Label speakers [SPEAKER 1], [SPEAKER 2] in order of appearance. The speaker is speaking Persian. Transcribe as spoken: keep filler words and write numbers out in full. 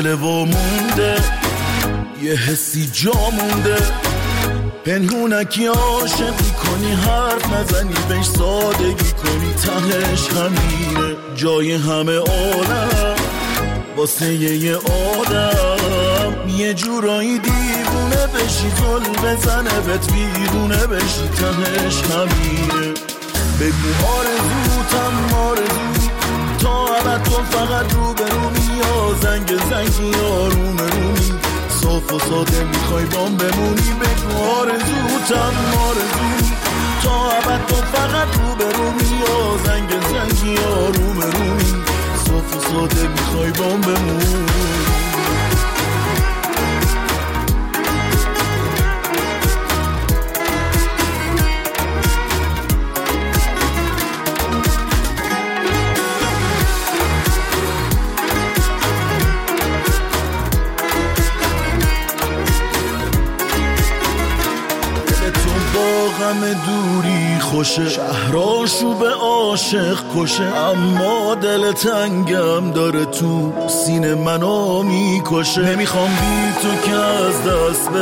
[SPEAKER 1] دل و مونده یه حسی جا مونده پنهونکی عاشقی کنی حرف نزنی بهش سادگی کنی تهش همینه جای همه عالم واسه یه آدم یه جورایی دیوونه بشی زل بزنه بهت بیرونه بشی تهش همینه بگو آرزوتم آرزو تا ابد تو فقط رو به رو یا زنگ زنگی یا روم رومی صاف و ساده میخوای بام بمونی بگو آرزوتم آرزو تا ابد تو فقط رو به رو یا زنگ زنگی یا روم رومی صاف و ساده میخوای بام بمونی غم دوری خوشه شهراشو به عاشق کشه اما دل تنگم داره تو سینه منو میکشه نمیخوام بی تو که از دست